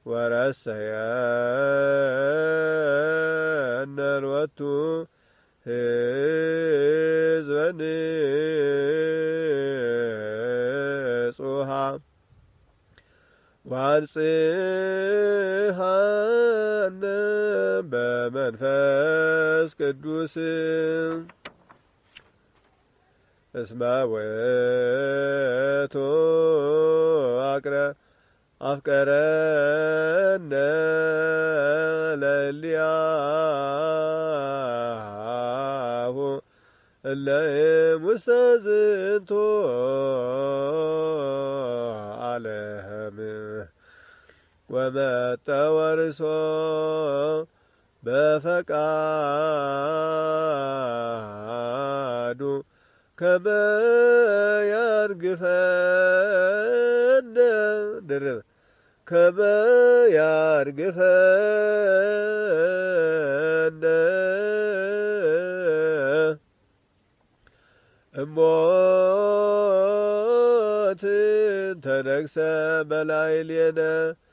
ወረሰየነ ሎቱ ሕዝበ ንጹሐ ወአንጽሐነ በመንፈስ ቅዱስ እስመ ውእቱ አፍቀረነ ለእልያሁ እለ እሙስተ ዝንቱ ዓለም ወመጠ ወርሶ በፈቃዱ ከመ ያርግፈነ ድርብ ከመ ያርግፈነ እሞት ተነግሰ በላዕሌነ